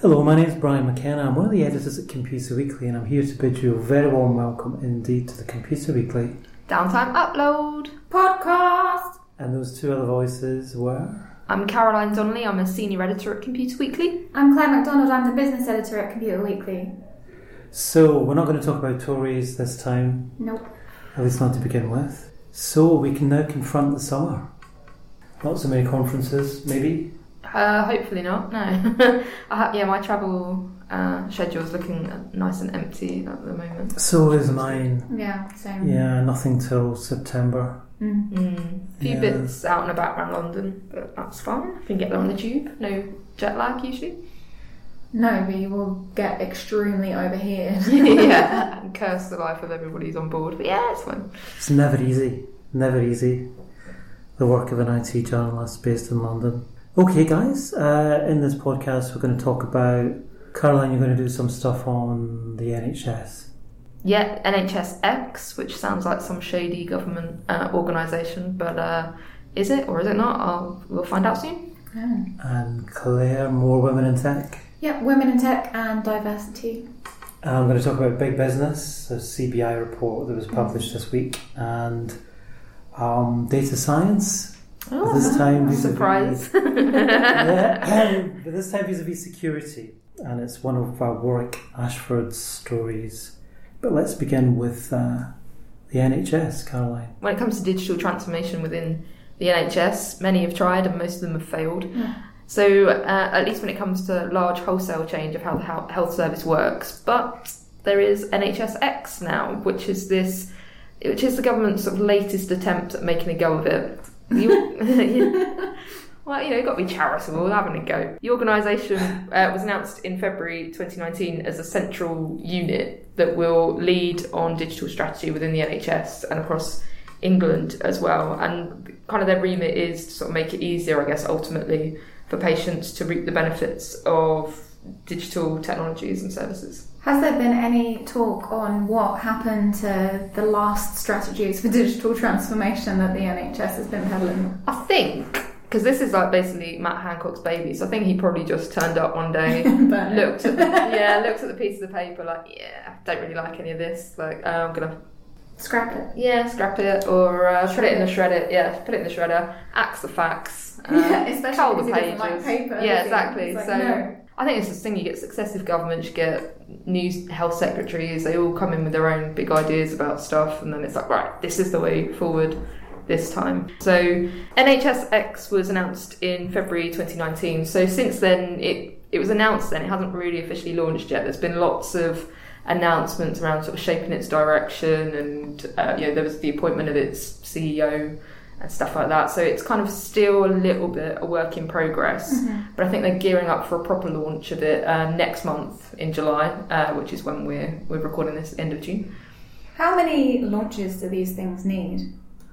Hello, my name is Brian McKenna. I'm one of the editors at Computer Weekly, and I'm here to bid you a very warm welcome indeed to the Computer Weekly Downtime Upload podcast. And those two other voices were... I'm Caroline Donnelly. I'm a senior editor at Computer Weekly. I'm Claire MacDonald. I'm the business editor at Computer Weekly. So, we're not going to talk about Tories this time. Nope. At least not to begin with. So, we can now confront the summer. Not so many conferences, maybe? Hopefully not, no. My travel schedule is looking nice and empty at the moment. So is mine. Yeah, same. Yeah, nothing till September. A few bits out and about around London, but that's fine. You can get there on the tube. No jet lag usually. No, but you will get extremely overheated. Yeah, and curse the life of everybody who's on board. But yeah, it's fun. It's never easy. Never easy. The work of an IT journalist based in London. Okay, guys, in this podcast we're going to talk about... Caroline, you're going to do some stuff on the NHS. Yeah, NHSX, which sounds like some shady government organisation, but is it or is it not? We'll find out soon. Oh. And Claire, more women in tech. Yep, women in tech and diversity. I'm going to talk about big business, a CBI report that was published this week, and data science. Oh, this time surprise. But this time vis-a-vis security, and it's one of Warwick Ashford's stories. But let's begin with the NHS, Caroline. When it comes to digital transformation within the NHS, many have tried and most of them have failed. Yeah. So at least when it comes to large wholesale change of how the health service works. But there is NHSX now, which is the government's sort of latest attempt at making a go of it. Well, you've got to be charitable, having a go. The organisation was announced in February 2019 as a central unit that will lead on digital strategy within the NHS and across England as well. And kind of their remit is to sort of make it easier, I guess, ultimately for patients to reap the benefits of digital technologies and services. Has there been any talk on what happened to the last strategies for digital transformation that the NHS has been peddling? I think, because this is like basically Matt Hancock's baby, so I think he probably just turned up one day, looked at the piece of the paper, like, don't really like any of this, like, I'm gonna scrap it. Yeah, scrap it, or put it in the shredder. Yeah, put it in the shredder. Axe the facts. Especially cull because the he pages. doesn't like paper. Yeah, exactly. Like, so. No. I think it's this thing, you get successive governments, you get new health secretaries, they all come in with their own big ideas about stuff, and then it's like, right, this is the way forward this time. So NHSX was announced in February 2019, so since then, it was announced then, it hasn't really officially launched yet. There's been lots of announcements around sort of shaping its direction, and there was the appointment of its CEO and stuff like that. So it's kind of still a little bit a work in progress. Mm-hmm. But I think they're gearing up for a proper launch of it next month in July, which is when we're recording this end of June. How many launches do these things need?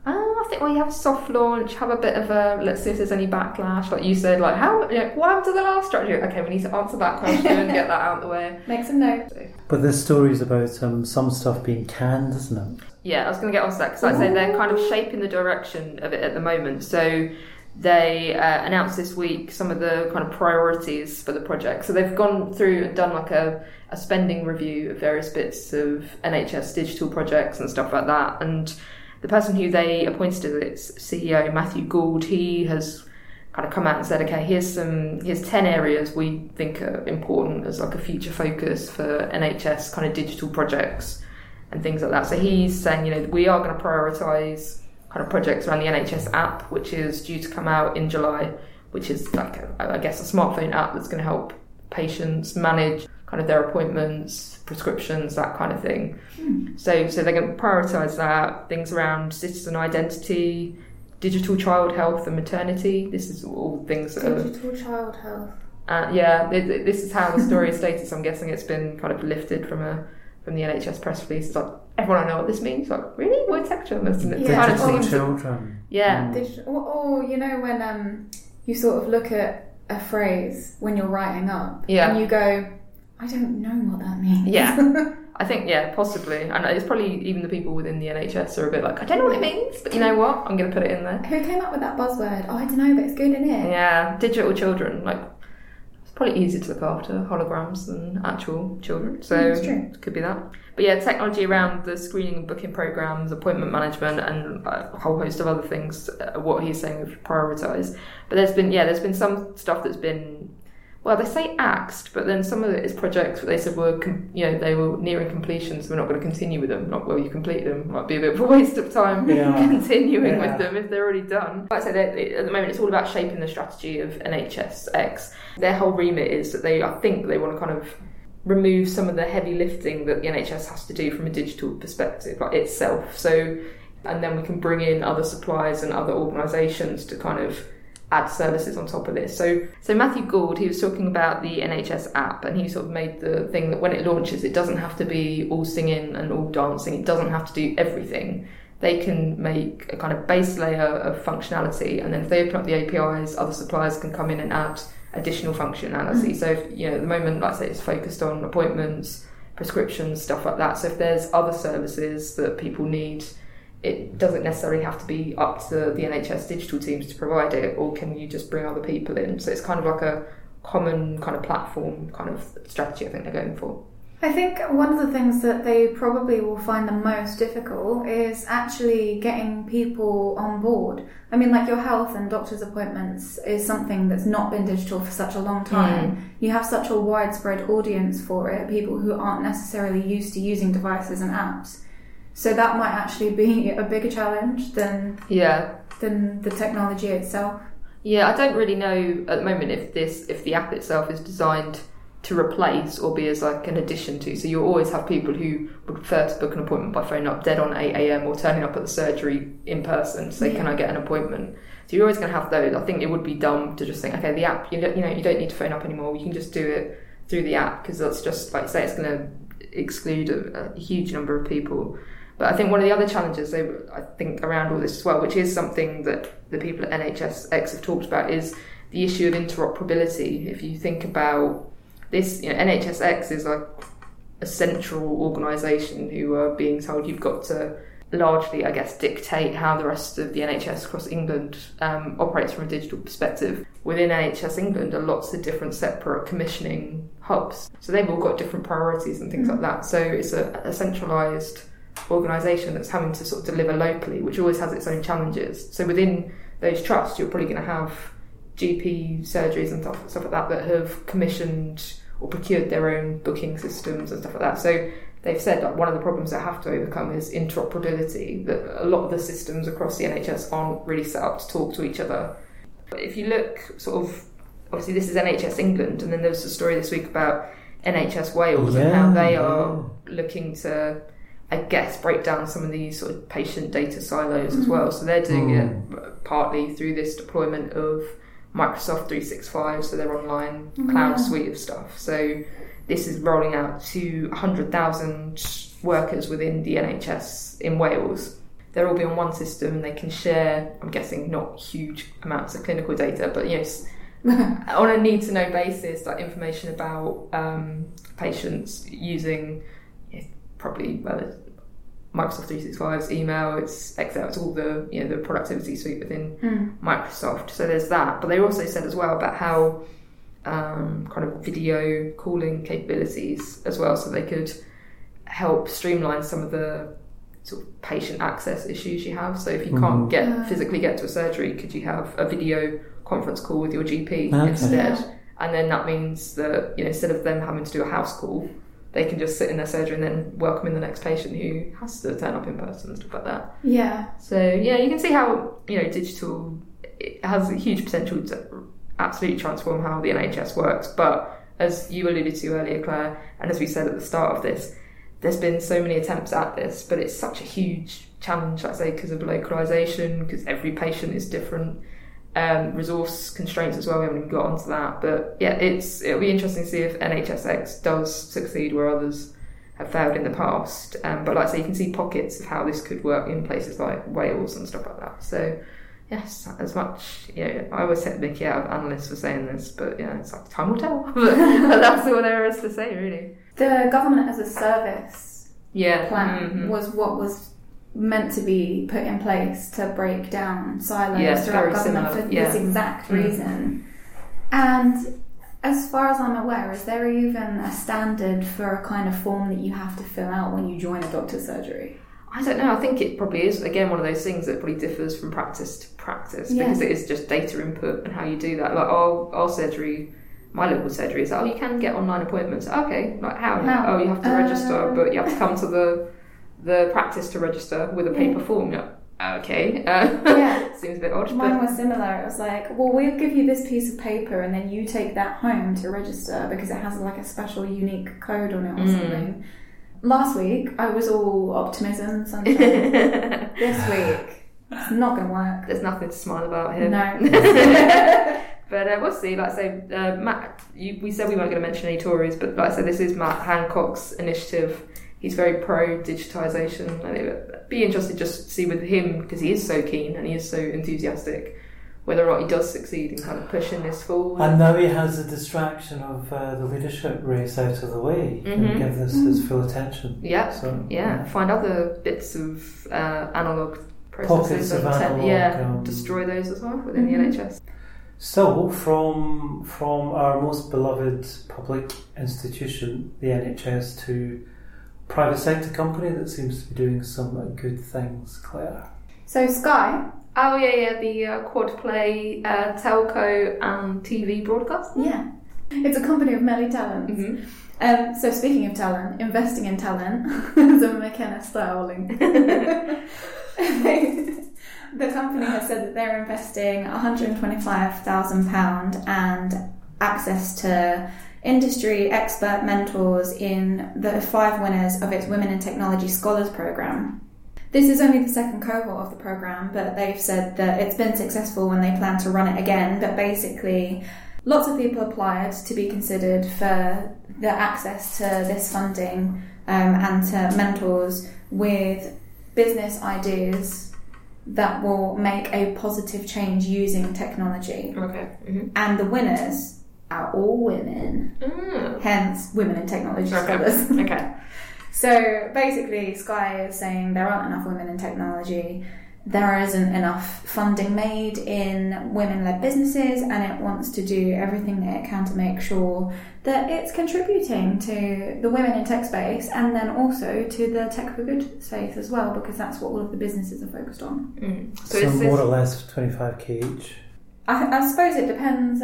I think we have a soft launch, have a bit of a, let's see if there's any backlash. Like you said, like, what happened to the last strategy? Okay, we need to answer that question and get that out of the way. Make some notes. But this story is about some stuff being canned, isn't it? Yeah, I was going to get on to that, because like I say, they're kind of shaping the direction of it at the moment. So they announced this week some of the kind of priorities for the project. So they've gone through and done like a spending review of various bits of NHS digital projects and stuff like that. And the person who they appointed as its CEO, Matthew Gould, he has kind of come out and said, okay, here's 10 areas we think are important as like a future focus for NHS kind of digital projects and things like that. So he's saying, we are going to prioritise kind of projects around the NHS app, which is due to come out in July, which is like, a smartphone app that's going to help patients manage kind of their appointments, prescriptions, that kind of thing. So they're going to prioritise that, things around citizen identity, digital child health and maternity. This is all things that are... Digital child health. This is how the story is stated, so I'm guessing it's been kind of lifted from the NHS press release. It's like, everyone know what this means. Like, really? We're tech journalists, and it kind of seems... children. Yeah. When you sort of look at a phrase when you're writing up, and you go, I don't know what that means. Yeah. I think, possibly. And it's probably even the people within the NHS are a bit like, I don't know what it means, but you know what? I'm going to put it in there. Who came up with that buzzword? Oh, I don't know, but it's good, isn't it? Yeah. Digital children. Like, probably easier to look after holograms than actual children. So it could be that. But yeah, technology around the screening and booking programs, appointment management, and a whole host of other things. What he's saying we've prioritised. But there's been some stuff that's been, well, they say axed, but then some of it is projects that they said they were nearing completion, so we're not going to continue with them. Not will you complete them? Might be a bit of a waste of time continuing with them if they're already done. Like I said, at the moment it's all about shaping the strategy of NHSX. Their whole remit is that I think they want to kind of remove some of the heavy lifting that the NHS has to do from a digital perspective, like itself. So, and then we can bring in other suppliers and other organisations to kind of add services on top of this. So Matthew Gould, he was talking about the NHS app, and he sort of made the thing that when it launches, it doesn't have to be all singing and all dancing. It doesn't have to do everything. They can make a kind of base layer of functionality, and then if they open up the APIs, other suppliers can come in and add additional functionality. So if, at the moment, like I say, it's focused on appointments, prescriptions, stuff like that. So if there's other services that people need, it doesn't necessarily have to be up to the NHS digital teams to provide it, or can you just bring other people in? So it's kind of like a common kind of platform kind of strategy I think they're going for. I think one of the things that they probably will find the most difficult is actually getting people on board. I mean, like your health and doctor's appointments is something that's not been digital for such a long time. You have such a widespread audience for it, people who aren't necessarily used to using devices and apps. So that might actually be a bigger challenge than the technology itself. Yeah, I don't really know at the moment if the app itself is designed to replace or be as like an addition to. So you'll always have people who would prefer to book an appointment by phoning up dead on 8 a.m. or turning up at the surgery in person to say, can I get an appointment? So you're always going to have those. I think it would be dumb to just think, okay, the app, you don't need to phone up anymore. You can just do it through the app, because that's just, like you say, it's going to exclude a huge number of people. But I think one of the other challenges, I think, around all this as well, which is something that the people at NHSX have talked about, is the issue of interoperability. If you think about this, NHSX is like a central organisation who are being told you've got to largely, I guess, dictate how the rest of the NHS across England operates from a digital perspective. Within NHS England are lots of different separate commissioning hubs. So they've all got different priorities and things like that. So it's a centralised organisation that's having to sort of deliver locally, which always has its own challenges. So within those trusts, you're probably going to have GP surgeries and stuff like that have commissioned or procured their own booking systems and stuff like that. So they've said that one of the problems they have to overcome is interoperability, that a lot of the systems across the NHS aren't really set up to talk to each other. But if you look sort of, obviously this is NHS England, and then there was a story this week about NHS Wales and how they are looking to, I guess, break down some of these sort of patient data silos as well. So they're doing it partly through this deployment of Microsoft 365, so their online cloud suite of stuff. So this is rolling out to 100,000 workers within the NHS in Wales. They'll all be on one system, and they can share, I'm guessing, not huge amounts of clinical data, but on a need-to-know basis, like information about patients using probably Microsoft 365's email, it's Excel, it's all the the productivity suite within Microsoft. So there's that. But they also said as well about how kind of video calling capabilities as well, so they could help streamline some of the sort of patient access issues you have. So if you can't physically get to a surgery, could you have a video conference call with your GP instead? And then that means that instead of them having to do a house call, they can just sit in their surgery and then welcome in the next patient who has to turn up in person and stuff like that. Yeah. So you can see how digital, it has a huge potential to absolutely transform how the NHS works. But as you alluded to earlier, Claire, and as we said at the start of this, there's been so many attempts at this, but it's such a huge challenge, I'd say, because of localisation, because every patient is different. Resource constraints as well, we haven't even got onto that, but it'll be interesting to see if NHSX does succeed where others have failed in the past, but like I say, you can see pockets of how this could work in places like Wales and stuff like that. So yes, as much, I always take the mickey out of analysts for saying this, but it's like time will tell. but that's all there is to say, really. The government as a service plan was what was meant to be put in place to break down silos throughout government for this exact reason. And As far as I'm aware, is there even a standard for a kind of form that you have to fill out when you join a doctor's surgery? I don't know. I think it probably is, again, one of those things that probably differs from practice to practice because it is just data input and how you do that. Like our surgery, my local surgery is you can get online appointments. Okay, like how? Oh, you have to register, but you have to come to the practice to register with a paper form. Okay. Seems a bit odd. Mine was similar. It was like, well, we'll give you this piece of paper and then you take that home to register because it has like a special unique code on it or something. Last week, I was all optimism, sunshine. This week, it's not going to work. There's nothing to smile about here. No. But we'll see. Like I say, Matt, we said we weren't going to mention any Tories, but like I said, this is Matt Hancock's initiative. He's very pro-digitisation. And it'd be interesting just to see with him, because he is so keen and he is so enthusiastic, whether or not he does succeed in kind of pushing this forward. And now he has the distraction of the leadership race out of the way. He can give this his full attention. Yeah, so, find other bits of analogue processes and destroy those as well within the NHS. So, from our most beloved public institution, the NHS, to private sector company that seems to be doing some good things, Claire. So Sky. Oh yeah, the quad play telco and TV broadcast. Yeah, it's a company of many talents. So speaking of talent, investing in talent is a McKenna style link. The company has said that they're investing £125,000 and access to industry expert mentors in the 5 winners of its Women in Technology Scholars Programme. This is only the second cohort of the programme, but they've said that it's been successful and they plan to run it again. But basically, lots of people applied to be considered for the access to this funding and to mentors with business ideas that will make a positive change using technology. Okay. And the winners are all women, hence Women in Technology Scholars. Okay. So basically, Sky is saying there aren't enough women in technology, there isn't enough funding made in women-led businesses, and it wants to do everything that it can to make sure that it's contributing to the women in tech space and then also to the tech for good space as well, because that's what all of the businesses are focused on. So more or less 25k each? I suppose it depends.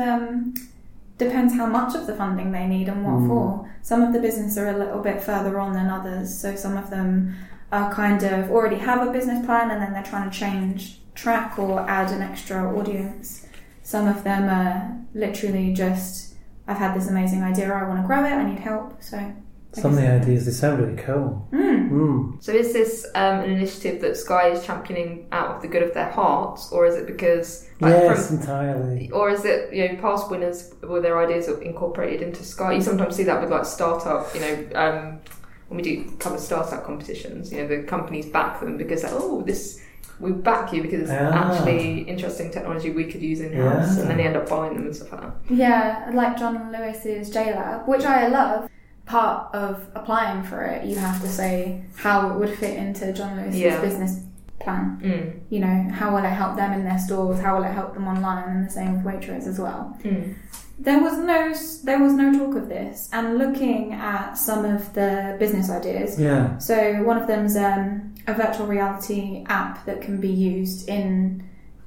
Depends how much of the funding they need and what for. Some of the businesses are a little bit further on than others, so some of them are kind of already have a business plan and then they're trying to change track or add an extra audience. Some of them are literally just, I've had this amazing idea, I want to grow it, I need help. So some of the ideas, they sound really cool. So is this an initiative that Sky is championing out of the good of their hearts, or is it because... entirely. Or is it, past winners, were their ideas incorporated into Sky? You sometimes see that with like startup, when we do cover startup competitions, the companies back them because we back you because it's actually interesting technology we could use in-house, and then they end up buying them and stuff like that. Yeah, like John Lewis's JLab, which I love. Part of applying for it, you have to say how it would fit into John Lewis's business plan. How will it help them in their stores? How will it help them online? And the same with Waitrose as well. There was no talk of this. And looking at some of the business ideas, so one of them's a virtual reality app that can be used in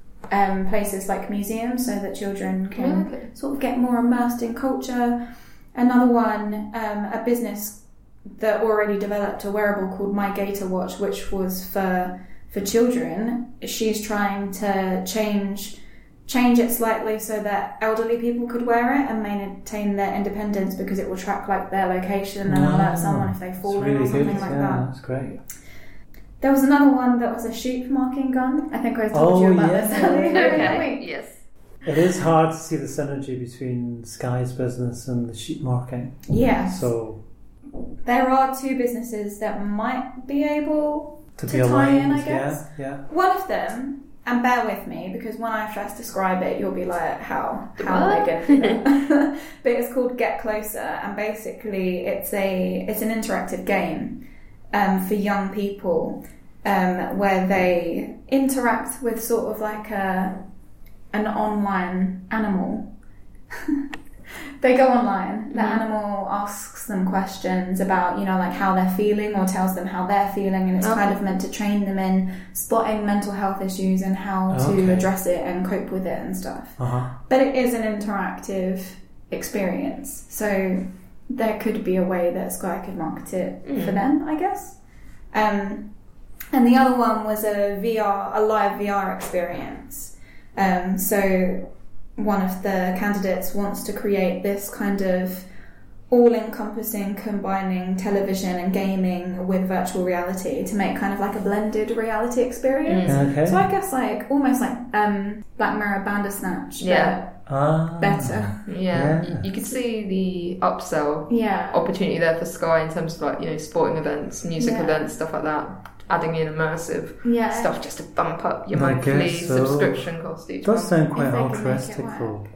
places like museums, so that children can sort of get more immersed in culture. Another one, a business that already developed a wearable called My Gator Watch, which was for children. She's trying to change it slightly so that elderly people could wear it and maintain their independence, because it will track like their location and alert someone if they fall in or something like that. That's great. There was another one that was a sheep marking gun. I think I told you about this earlier. Okay. Yes. It is hard to see the synergy between Sky's business and the sheep marking. Yes. So there are 2 businesses that might be able to be tie aligned, in, I guess. Yeah. One of them, and bear with me because when I first describe it, you'll be like, how are they going to do that? But it's called Get Closer, and basically it's an interactive game for young people where they interact with sort of like an online animal. They go online. The animal asks them questions about, like how they're feeling, or tells them how they're feeling, and it's kind of meant to train them in spotting mental health issues and how to address it and cope with it and stuff. But it is an interactive experience, so there could be a way that Sky could market it for them, I guess. And the other one was a live VR experience. So one of the candidates wants to create this kind of all-encompassing, combining television and gaming with virtual reality to make kind of like a blended reality experience. So I guess almost like Black Mirror Bandersnatch, but better. You could see the upsell opportunity there for Sky in terms of sporting events, music events, stuff like that. Adding in immersive stuff just to bump up your monthly subscription cost each month. Does sound quite altruistic though.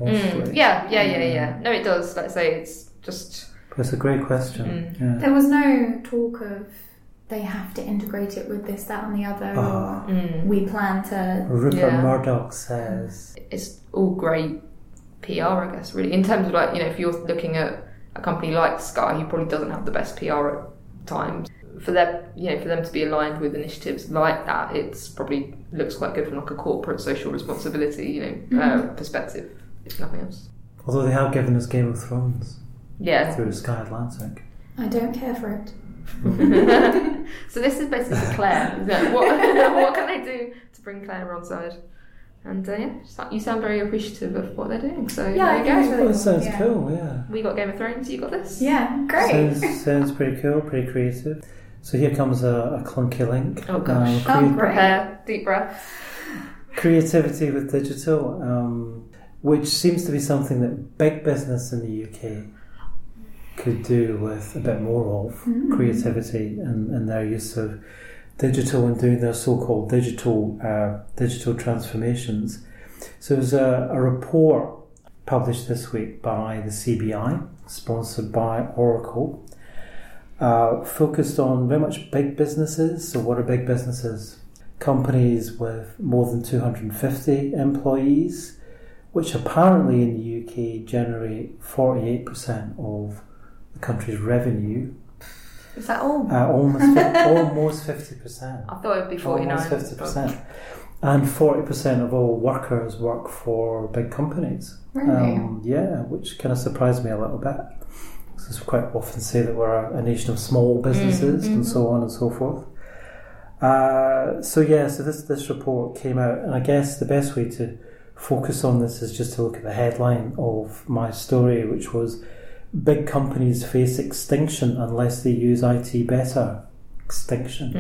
Yeah. No, it does. Like I say, it's just... But it's a great question. There was no talk of they have to integrate it with this, that and the other, or we plan to... Rupert Murdoch says... It's all great PR, I guess, really. In terms of if you're looking at a company like Sky, who probably doesn't have the best PR at times, for them to be aligned with initiatives like that, it's probably looks quite good from a corporate social responsibility, perspective, if nothing else. Although they have given us Game of Thrones through Sky Atlantic. I don't care for it. So this is basically Claire, isn't it? What can they do to bring Claire on side? And you sound very appreciative of what they're doing. So there you go. Really It sounds cool. Yeah. We got Game of Thrones. You got this. Yeah, great. Sounds pretty cool, pretty creative. So here comes a clunky link. Oh gosh. Prepare, deep breath. Creativity with digital, which seems to be something that big business in the UK could do with a bit more of creativity and their use of digital and doing their so-called digital transformations. So there's a report published this week by the CBI, sponsored by Oracle, focused on very much big businesses. So what are big businesses? Companies with more than 250 employees, which apparently in the UK generate 48% of the country's revenue. Is that all? Almost 50%. I thought it would be 49. Almost 50%. And 40% of all workers work for big companies. Really? Which kind of surprised me a little bit. Because we quite often say that we're a nation of small businesses and so on and so forth. So this report came out, and I guess the best way to focus on this is just to look at the headline of my story, which was "Big companies face extinction unless they use IT better." Extinction.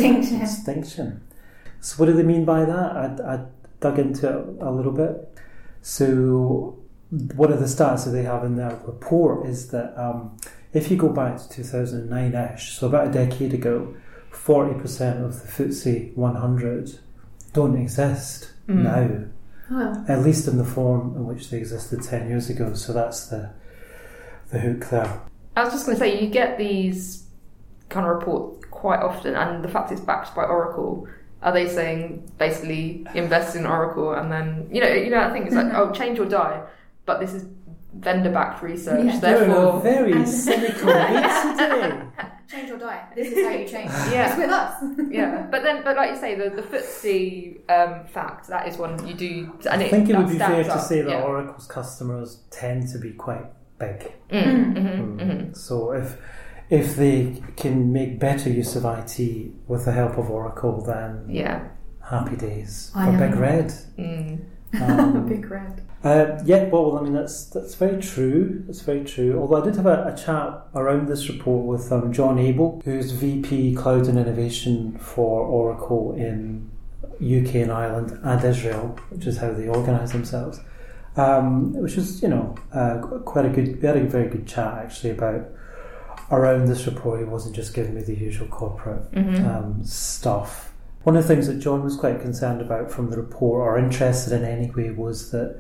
So what do they mean by that? I dug into it a little bit. So one of the stats that they have in their report is that if you go back to 2009-ish, so about a decade ago, 40% of the FTSE 100 don't exist now, at least in the form in which they existed 10 years ago. So that's the hook there. I was just going to say, you get these kind of reports quite often, and the fact it's backed by Oracle. Are they saying basically invest in Oracle and then I think it's like change or die, but this is vendor-backed research. Therefore, very cynical way today. Change or die. This is how you change. It's with us. But like you say, the FTSE fact, that is one you do. And I think it would be fair to say that Oracle's customers tend to be quite big. So if they can make better use of IT with the help of Oracle, then happy days for Big Red. Big Red. That's very true. That's very true. Although I did have a chat around this report with John Abel, who's VP Cloud and Innovation for Oracle in UK and Ireland and Israel, which is how they organise themselves. Which is, quite a good. We had a very good chat actually around this report. He wasn't just giving me the usual corporate stuff. One of the things that John was quite concerned about from the report, or interested in anyway, was that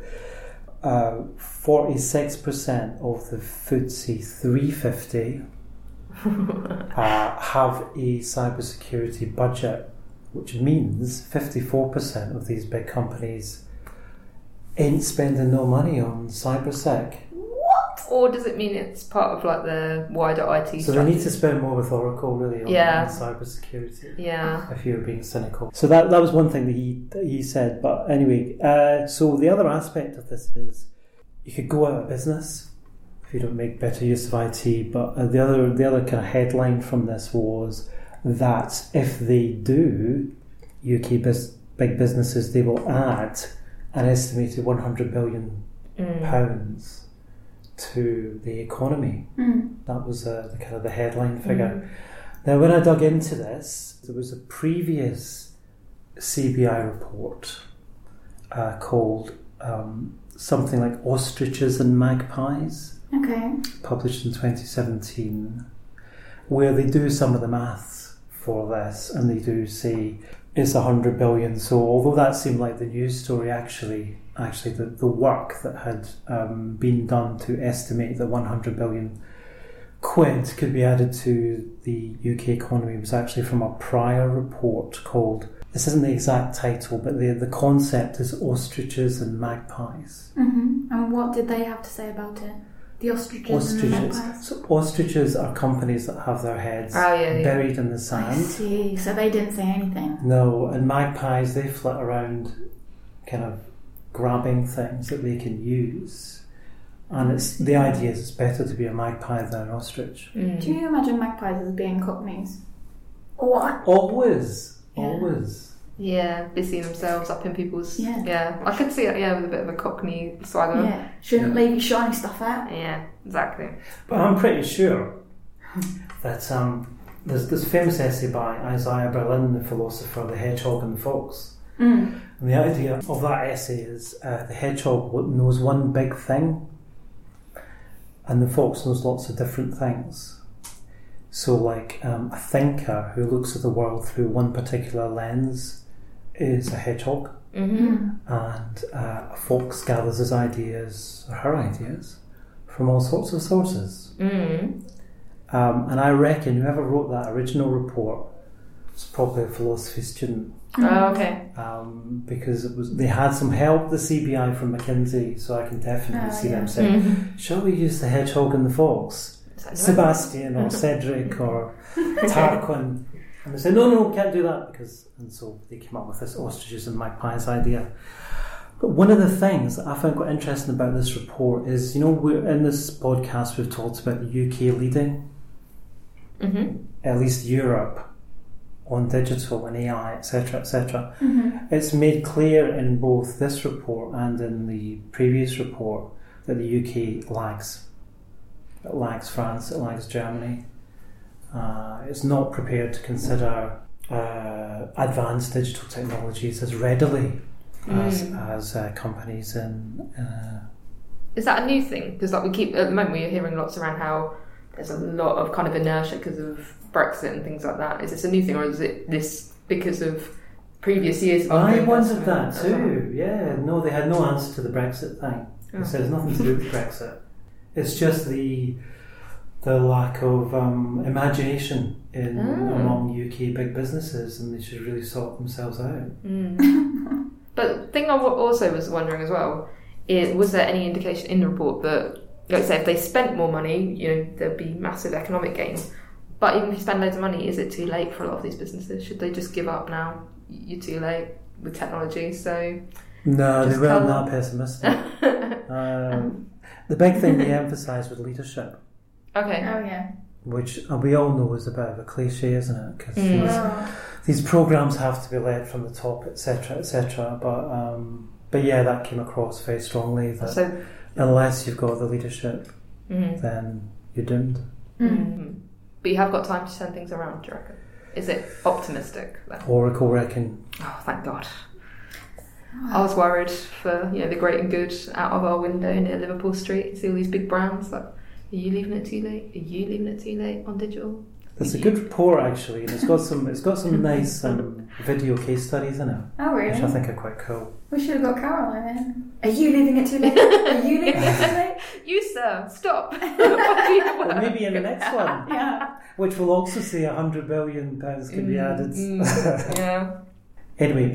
46% of the FTSE 350 have a cybersecurity budget, which means 54% of these big companies ain't spending no money on cybersec. What? Or does it mean it's part of like the wider IT So strategy? they need to spend more with Oracle really on cyber security. Yeah. If you're being cynical. So that was one thing that he said. But anyway, so the other aspect of this is you could go out of business if you don't make better use of IT. But the other kind of headline from this was that if they do, UK big businesses, they will add an estimated £100 billion to the economy. That was the kind of the headline figure. Now, when I dug into this, there was a previous CBI report called something like Ostriches and Magpies, published in 2017, where they do some of the maths for this, and they do say it's 100 billion. So although that seemed like the news story, actually the work that had been done to estimate that 100 billion quid could be added to the UK economy was actually from a prior report called, this isn't the exact title, but the concept is Ostriches and Magpies. And what did they have to say about it? The ostriches and the magpies? So ostriches are companies that have their heads buried in the sand. I see. So they didn't say anything. No, and magpies, they flit around kind of grabbing things that they can use. And the idea is it's better to be a magpie than an ostrich. Do you imagine magpies as being cockneys? Or Always. Yeah, busying themselves up in people's... Yeah. I could see it, with a bit of a cockney swagger. Yeah, shouldn't leave your shiny stuff out. Yeah, exactly. But I'm pretty sure that there's this famous essay by Isaiah Berlin, the philosopher, The Hedgehog and the Fox. And the idea of that essay is the hedgehog knows one big thing and the fox knows lots of different things. So like a thinker who looks at the world through one particular lens is a hedgehog, and a fox gathers his ideas, or her ideas, from all sorts of sources. And I reckon whoever wrote that original report was probably a philosophy student. Because they had some help, the CBI from McKinsey, so I can definitely see them saying, shall we use the hedgehog and the fox? Sebastian or Cedric or Tarquin, and they said no, can't do that and so they came up with this ostriches and magpies idea. But one of the things that I found quite interesting about this report is, we're in this podcast we've talked about the UK leading, at least Europe, on digital and AI, etc. It's made clear in both this report and in the previous report that the UK lags. It lags France, it lags Germany. It's not prepared to consider advanced digital technologies as readily as companies in... Is that a new thing? Because at the moment we're hearing lots around how there's a lot of kind of inertia because of Brexit and things like that. Is this a new thing, or is it this because of previous years? I wondered that too. Yeah, no, they had no answer to the Brexit thing. They said it's nothing to do with Brexit. It's just the lack of imagination among UK big businesses, and they should really sort themselves out. But the thing I also was wondering as well is, was there any indication in the report that, let's say, if they spent more money, there'd be massive economic gains? But even if you spend loads of money, is it too late for a lot of these businesses? Should they just give up now? You're too late with technology, so... No, they weren't that pessimistic. The big thing they emphasised was leadership. Okay. Oh, yeah. Which we all know is a bit of a cliche, isn't it? Because these programmes have to be led from the top, etc. But yeah, that came across very strongly that unless you've got the leadership, then you're doomed. But you have got time to turn things around, do you reckon? Is it optimistic then? Oracle reckon. Oh, thank God. I was worried for the great and good out of our window near Liverpool Street. See all these big brands like, are you leaving it too late? Are you leaving it too late on digital? It's a good report actually, and it's got some nice video case studies in it. Oh really? Which I think are quite cool. We should have got Caroline in. Are you leaving it too late? Are you leaving it too late? You sir, stop. Or maybe in the next one. Yeah. Which will also say £100 billion can be added. Yeah. Anyway,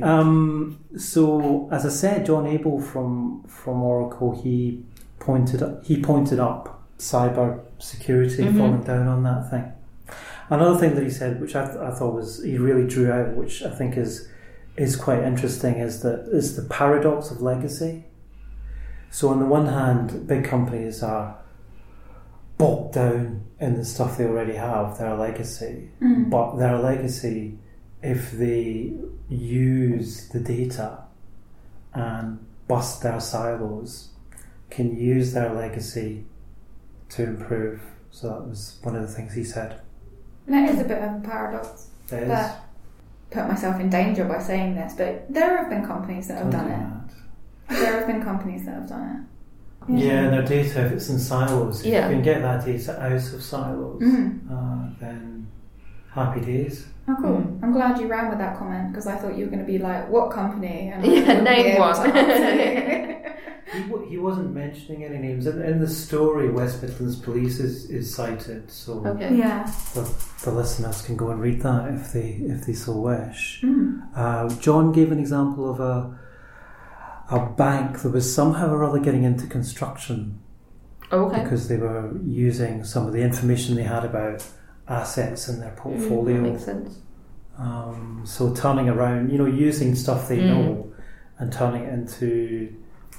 so as I said, John Abel from Oracle, he pointed up cyber security falling down on that thing. Another thing that he said, which I thought he really drew out, which I think is quite interesting, is the paradox of legacy. So on the one hand, big companies are bogged down in the stuff they already have, their legacy. But their legacy, if they use the data and bust their silos, can use their legacy to improve. So that was one of the things he said. That is a bit of a paradox. It is. But put myself in danger by saying this, but there have been companies that have done it. There have been companies that have done it. Yeah, their data, if it's in silos, if you can get that data out of silos, then happy days. Oh, cool. I'm glad you ran with that comment, because I thought you were going to be like, what company? And name one. He wasn't mentioning any names. In the story, West Midlands Police is cited, so the listeners can go and read that if they so wish. John gave an example of a bank that was somehow or other getting into construction because they were using some of the information they had about assets in their portfolio. That makes sense. So turning around, using stuff they know and turning it into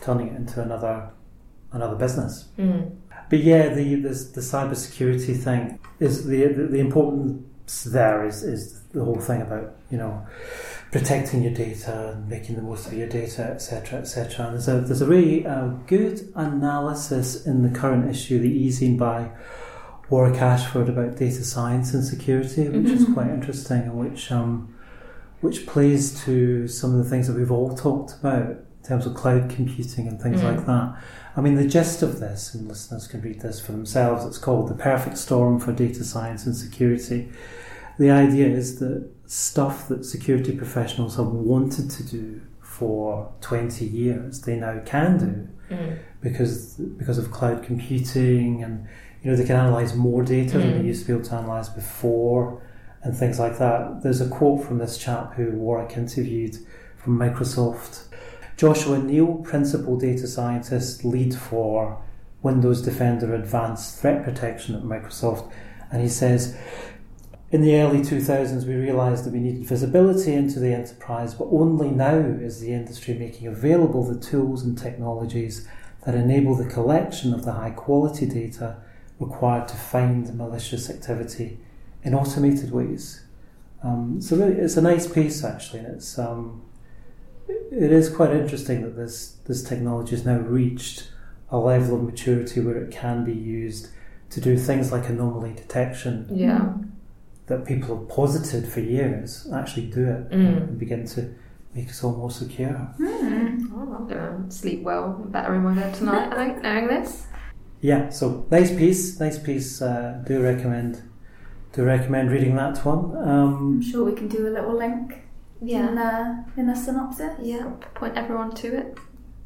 another business. But yeah, the cyber security thing is the importance there is the whole thing about protecting your data and making the most of your data, etc., etc. And there's a really good analysis in the current issue, the e-zine by Warwick Ashford, about data science and security, which is quite interesting, and which plays to some of the things that we've all talked about in terms of cloud computing and things like that. I mean, the gist of this, and listeners can read this for themselves, it's called The Perfect Storm for Data Science and Security. The idea is that stuff that security professionals have wanted to do for 20 years, they now can do because of cloud computing, and they can analyse more data than they used to be able to analyse before, and things like that. There's a quote from this chap who Warwick interviewed from Microsoft. Joshua Neal, Principal Data Scientist, Lead for Windows Defender Advanced Threat Protection at Microsoft, and he says, in the early 2000s we realised that we needed visibility into the enterprise, but only now is the industry making available the tools and technologies that enable the collection of the high quality data required to find malicious activity in automated ways. So really, it's a nice piece actually, and it is quite interesting that this technology has now reached a level of maturity where it can be used to do things like anomaly detection. Yeah. That people have posited for years, actually do it and begin to make us all more secure. I'm going to sleep well, better in my bed tonight, I think, knowing this. Yeah, so nice piece. Do recommend reading that one. I'm sure we can do a little link in the synopsis. Yeah, point everyone to it.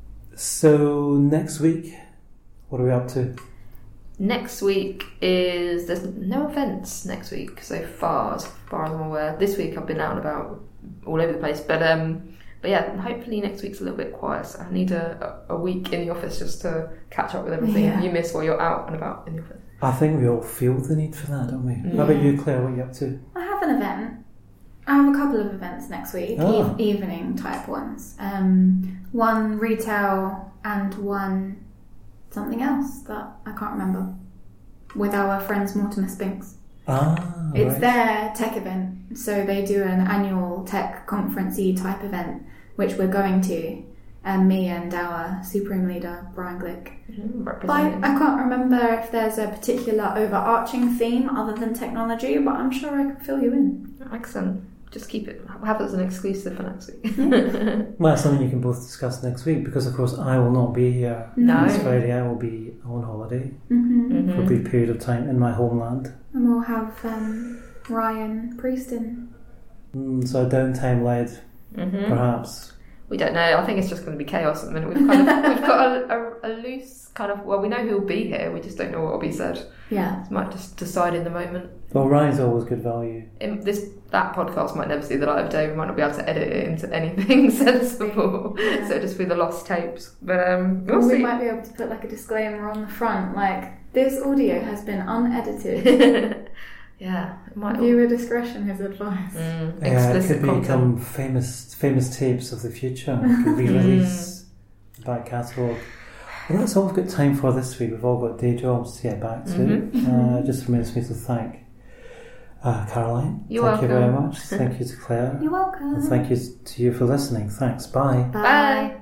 So next week, what are we up to? Next week there's no events next week so far as I'm aware. This week I've been out and about all over the place, but yeah, hopefully next week's a little bit quiet. So I need a week in the office just to catch up with everything you miss while you're out and about in the office. I think we all feel the need for that, don't we? How about you, Claire? What are you up to? I have an event. I have a couple of events next week, evening type ones. One retail and one something else that I can't remember, with our friends Mortimer Spinks. It's their tech event, so they do an annual tech conference-y type event, which we're going to, me and our Supreme Leader Brian Glick. But I can't remember if there's a particular overarching theme other than technology, but I'm sure I can fill you in. Excellent. Just keep it, have it as an exclusive for next week. Well, it's something you can both discuss next week, because of course I will not be here. No. This Friday I will be on holiday for a brief period of time in my homeland. And we'll have Ryan Prieston. So downtime led, perhaps. We don't know. I think it's just going to be chaos at the minute. We've got a loose kind of. Well, we know who'll be here. We just don't know what will be said. Yeah, so might just decide in the moment. Well, Ryan's always good value. That podcast might never see the light of day. We might not be able to edit it into anything sensible. So it'll just be the lost tapes. But we'll see. We might be able to put like a disclaimer on the front, like This audio has been unedited. Yeah, it might. Viewer discretion is advised. Yeah, it could become famous tapes of the future. It could re-release the back catalogue. Well, that's all we've got time for this week. We've all got day jobs to get back to. Just remains me to thank Caroline. You're welcome. Thank you very much. Thank you to Claire. You're welcome. And thank you to you for listening. Thanks. Bye. Bye.